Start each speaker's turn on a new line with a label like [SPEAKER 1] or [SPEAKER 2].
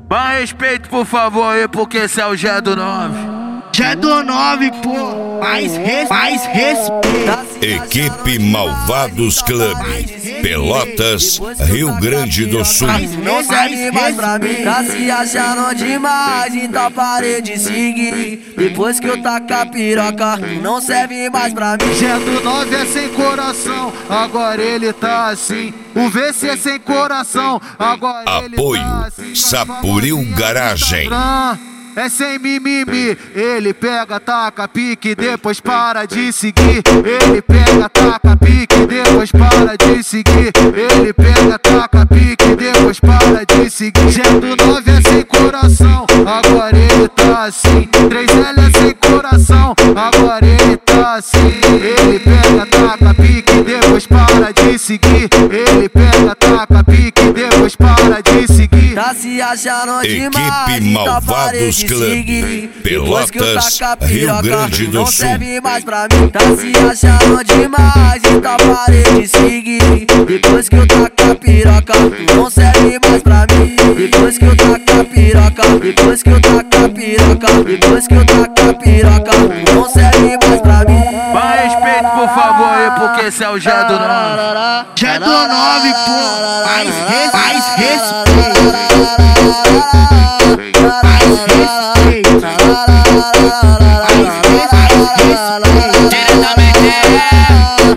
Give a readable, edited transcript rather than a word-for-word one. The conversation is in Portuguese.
[SPEAKER 1] Mais respeito, por favor, aí, porque esse é o Gé do 9.
[SPEAKER 2] Gé do 9, pô, mais respeito.
[SPEAKER 3] Equipe Malvados Club, Pelotas, Rio Grande do Sul.
[SPEAKER 4] Não serve mais pra mim, tá se achando demais, então parei de seguir. Depois que eu tacar a piroca, não serve mais pra mim.
[SPEAKER 5] Gé do 9 é sem coração, agora ele tá assim. O VC é sem coração, agora ele tá assim.
[SPEAKER 3] Apoio Sapuril Garagem.
[SPEAKER 5] É sem mimimi, ele pega, taca, pique, depois para de seguir. Ele pega, taca, pique, depois para de seguir. Ele pega, taca, pique, depois para de seguir. Gé do 9 é sem coração, agora ele tá assim. 3L é sem coração, agora ele tá assim. Ele pega, taca, pique, depois para de seguir. Ele pega, taca, pique, depois para de seguir.
[SPEAKER 4] Tá se achando
[SPEAKER 3] Equipe
[SPEAKER 4] demais, então parei de
[SPEAKER 3] Club,
[SPEAKER 4] seguir.
[SPEAKER 3] Pelotas,
[SPEAKER 4] Depois que eu tacar a
[SPEAKER 3] Rio
[SPEAKER 4] piroca,
[SPEAKER 3] Grande do
[SPEAKER 4] não
[SPEAKER 3] Sul.
[SPEAKER 4] serve mais pra mim. Tá se achando demais, então parei de seguir. Depois que eu tacar a piroca, não serve mais pra mim. Depois que eu tacar a piroca, depois que eu tacar a piroca, depois que eu tacar a piroca, não serve mais pra mim.
[SPEAKER 1] Mais respeito, por favor, aí, porque esse é o Gé do 9.
[SPEAKER 2] Gé do 9, pô, mais respeito.
[SPEAKER 4] Diretamente